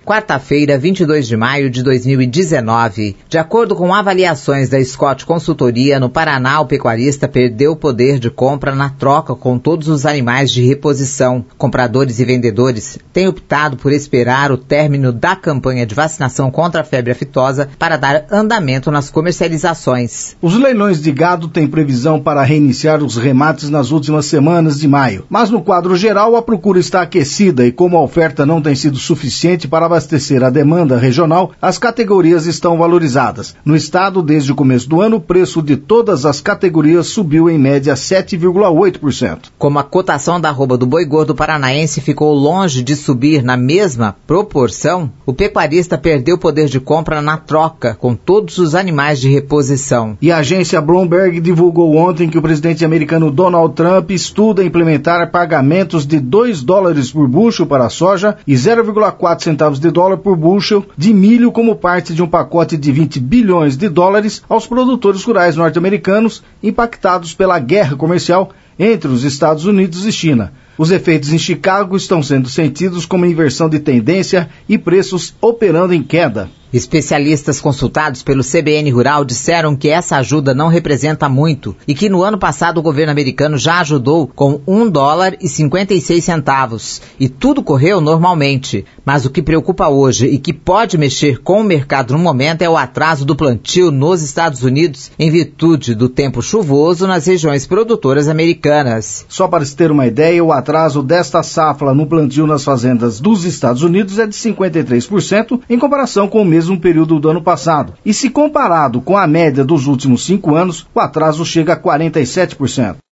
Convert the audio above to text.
quarta-feira, 22 de maio de 2019. De acordo com avaliações da Scott Consultoria, no Paraná, o pecuarista perdeu o poder de compra na troca com todos os animais de reposição. Compradores e vendedores têm optado por esperar o término da campanha de vacinação contra a febre aftosa para dar andamento nas comercializações. Os leilões de gado têm previsão para reiniciar os remates nas últimas semanas de maio, mas no quadro geral a procura está aquecida e como a oferta não tem sido suficiente para abastecer a demanda regional, as categorias estão valorizadas. No estado, desde o começo do ano, o preço de todas as categorias subiu em média 7,8%. Como a cotação da arroba do boi gordo paranaense ficou longe de subir na mesma proporção, o pecuarista perdeu o poder de compra na troca com todos os animais de reposição. E a agência Bloomberg divulgou ontem que o presidente americano Donald Trump estuda implementar pagamentos de $2 por bushel para a soja e 0,4 centavos de dólar por bushel de milho como parte de um pacote de $20 bilhões aos produtores rurais norte-americanos impactados pela guerra comercial entre os Estados Unidos e China. Os efeitos em Chicago estão sendo sentidos como inversão de tendência e preços operando em queda. Especialistas consultados pelo CBN Rural disseram que essa ajuda não representa muito e que no ano passado o governo americano já ajudou com $1,56 e tudo correu normalmente. Mas o que preocupa hoje e que pode mexer com o mercado no momento é o atraso do plantio nos Estados Unidos em virtude do tempo chuvoso nas regiões produtoras americanas. Só para se ter uma ideia, o atraso desta safra no plantio nas fazendas dos Estados Unidos é de 53% em comparação com o mesmo período do ano passado. E se comparado com a média dos últimos 5 anos, o atraso chega a 47%.